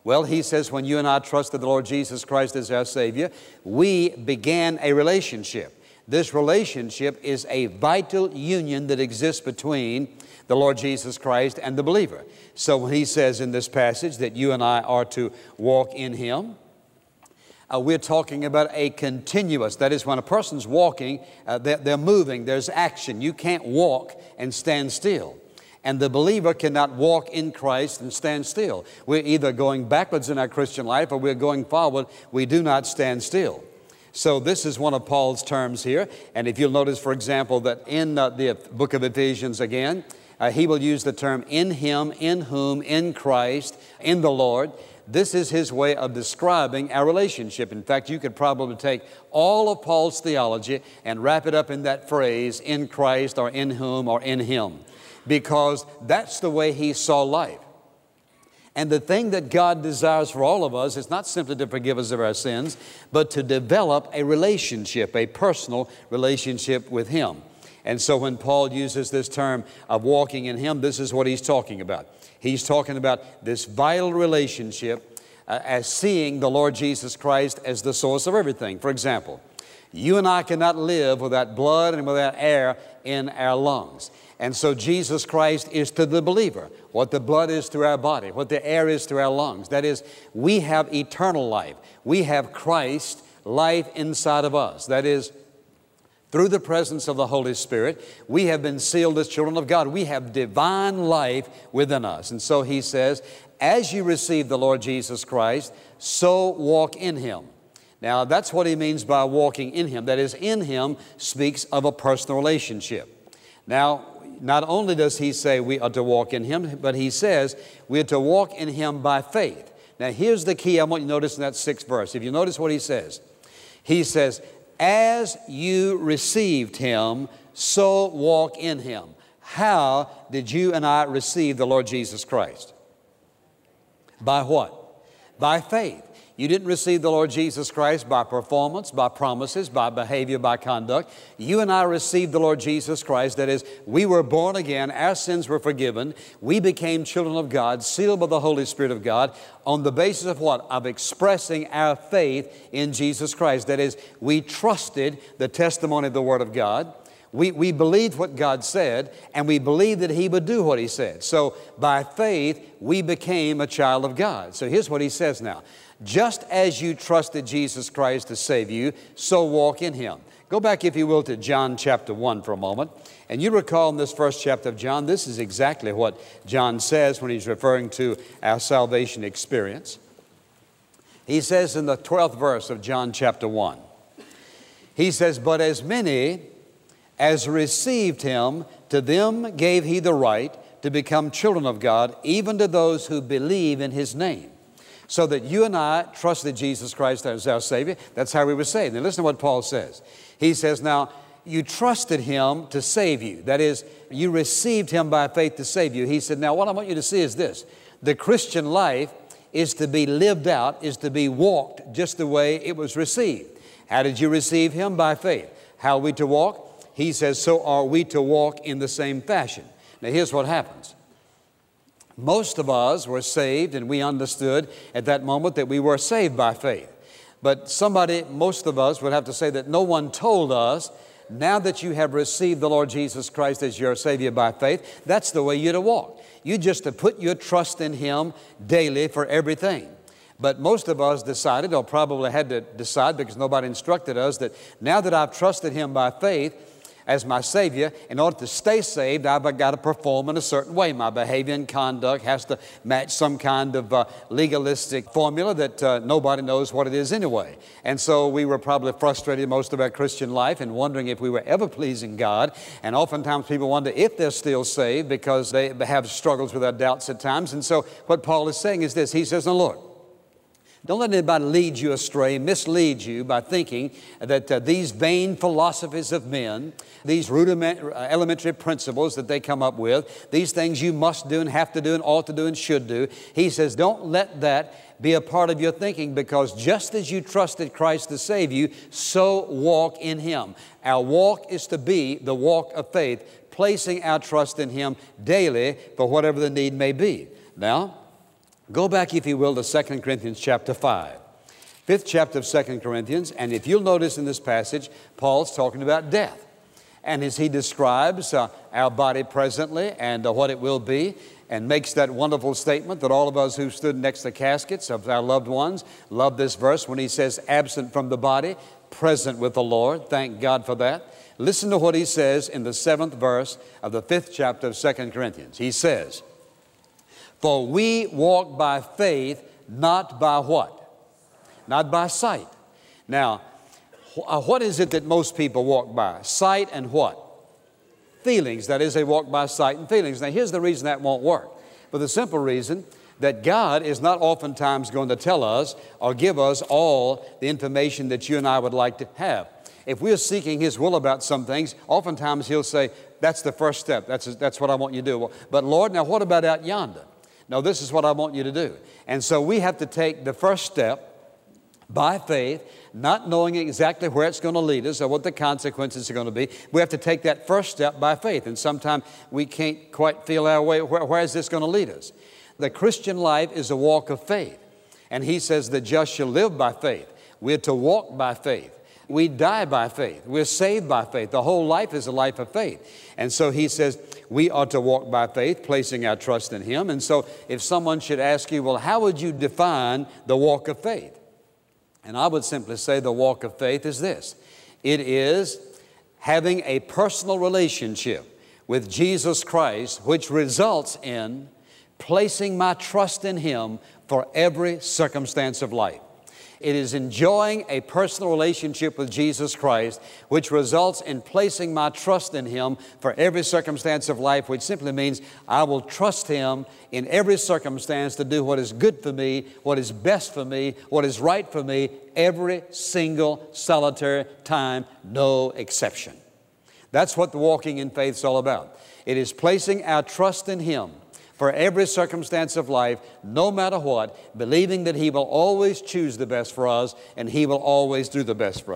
Well, he says when you and I trusted the Lord Jesus Christ as our Savior, we began a relationship. This relationship is a vital union that exists between the Lord Jesus Christ and the believer. So when he says in this passage that you and I are to walk in Him, we're talking about a continuous. That is, when a person's walking, they're moving, there's action. You can't walk and stand still. And the believer cannot walk in Christ and stand still. We're either going backwards in our Christian life or we're going forward. We do not stand still. So this is one of Paul's terms here. And if you'll notice, for example, that in the book of Ephesians again, he will use the term in Him, in whom, in Christ, in the Lord. This is his way of describing our relationship. In fact, you could probably take all of Paul's theology and wrap it up in that phrase, in Christ or in whom or in Him, because that's the way he saw life. And the thing that God desires for all of us is not simply to forgive us of our sins, but to develop a relationship, a personal relationship with Him. And so when Paul uses this term of walking in Him, this is what he's talking about. He's talking about this vital relationship as seeing the Lord Jesus Christ as the source of everything. For example, you and I cannot live without blood and without air in our lungs. And so Jesus Christ is to the believer what the blood is to our body, what the air is to our lungs. That is, we have eternal life. We have Christ life inside of us. That is, through the presence of the Holy Spirit, we have been sealed as children of God. We have divine life within us. And so he says, as you receive the Lord Jesus Christ, so walk in Him. Now, that's what he means by walking in Him. That is, in Him speaks of a personal relationship. Now, not only does he say we are to walk in Him, but he says we are to walk in Him by faith. Now, here's the key I want you to notice in that 6th verse. If you notice what he says, as you received Him, so walk in Him. How did you and I receive the Lord Jesus Christ? By what? By faith. You didn't receive the Lord Jesus Christ by performance, by promises, by behavior, by conduct. You and I received the Lord Jesus Christ. That is, we were born again, our sins were forgiven, we became children of God, sealed by the Holy Spirit of God, on the basis of what? Of expressing our faith in Jesus Christ. That is, we trusted the testimony of the Word of God. We believed what God said, and we believed that He would do what He said. So by faith, we became a child of God. So here's what he says now. Just as you trusted Jesus Christ to save you, so walk in Him. Go back, if you will, to John chapter 1 for a moment. And you recall in this first chapter of John, this is exactly what John says when he's referring to our salvation experience. He says in the 12th verse of John chapter 1, he says, but as many as received Him, to them gave He the right to become children of God, even to those who believe in His name. So that you and I trusted Jesus Christ as our Savior. That's how we were saved. Now listen to what Paul says. He says, now, you trusted Him to save you. That is, you received Him by faith to save you. He said, now what I want you to see is this. The Christian life is to be lived out, is to be walked just the way it was received. How did you receive Him? By faith. How are we to walk? He says, so are we to walk in the same fashion. Now here's what happens. Most of us were saved, and we understood at that moment that we were saved by faith. But most of us would have to say that no one told us, now that you have received the Lord Jesus Christ as your Savior by faith, that's the way you're to walk. You just to put your trust in Him daily for everything. But most of us decided, or probably had to decide because nobody instructed us, that now that I've trusted Him by faith as my Savior, in order to stay saved, I've got to perform in a certain way. My behavior and conduct has to match some kind of legalistic formula that nobody knows what it is anyway. And so we were probably frustrated most of our Christian life and wondering if we were ever pleasing God. And oftentimes people wonder if they're still saved because they have struggles with their doubts at times. And so what Paul is saying is this. He says, now Lord, don't let anybody lead you astray, mislead you by thinking that these vain philosophies of men, these elementary principles that they come up with, these things you must do and have to do and ought to do and should do. He says, don't let that be a part of your thinking, because just as you trusted Christ to save you, so walk in Him. Our walk is to be the walk of faith, placing our trust in Him daily for whatever the need may be. Now, Go back, if you will, to 2 Corinthians chapter 5. 5th chapter of 2 Corinthians, and if you'll notice in this passage, Paul's talking about death. And as he describes our body presently and what it will be, and makes that wonderful statement that all of us who stood next to caskets of our loved ones love this verse when he says, absent from the body, present with the Lord. Thank God for that. Listen to what he says in the 7th verse of the 5th chapter of 2 Corinthians. He says, for we walk by faith, not by what? Not by sight. Now, what is it that most people walk by? Sight and what? Feelings. That is, they walk by sight and feelings. Now, here's the reason that won't work. For the simple reason that God is not oftentimes going to tell us or give us all the information that you and I would like to have. If we're seeking His will about some things, oftentimes He'll say, that's the first step. That's what I want you to do. Well, but Lord, now what about out yonder? No, this is what I want you to do. And so we have to take the first step by faith, not knowing exactly where it's going to lead us or what the consequences are going to be. We have to take that first step by faith. And sometimes we can't quite feel our way. Where is this going to lead us? The Christian life is a walk of faith. And He says the just shall live by faith. We're to walk by faith. We die by faith. We're saved by faith. The whole life is a life of faith. And so He says we ought to walk by faith, placing our trust in Him. And so if someone should ask you, well, how would you define the walk of faith? And I would simply say the walk of faith is this. It is having a personal relationship with Jesus Christ, which results in placing my trust in Him for every circumstance of life. It is enjoying a personal relationship with Jesus Christ, which results in placing my trust in Him for every circumstance of life, which simply means I will trust Him in every circumstance to do what is good for me, what is best for me, what is right for me, every single solitary time, no exception. That's what the walking in faith is all about. It is placing our trust in Him for every circumstance of life, no matter what, believing that He will always choose the best for us and He will always do the best for us.